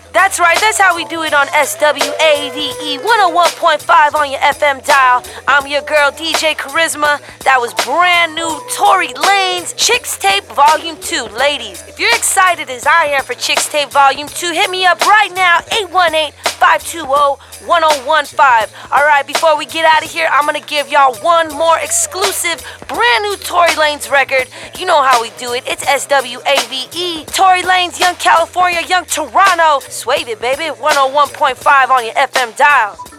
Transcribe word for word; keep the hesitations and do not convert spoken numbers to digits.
That's right, that's how we do it on S W A V E one oh one point five on your F M dial. I'm your girl, D J Charisma. That was brand new Tory Lanez Chicks Tape Volume two. Ladies, if you're excited as I am for Chicks Tape Volume two, hit me up right now, eight one eight, five two zero, one oh one five. Alright, before we get out of here, I'm gonna give y'all one more exclusive, brand new Tory Lanez record. You know how we do it. It's S W A V E. Tory Lanez, Young California, Young Toronto. Swave it, baby. one oh one point five on your F M dial.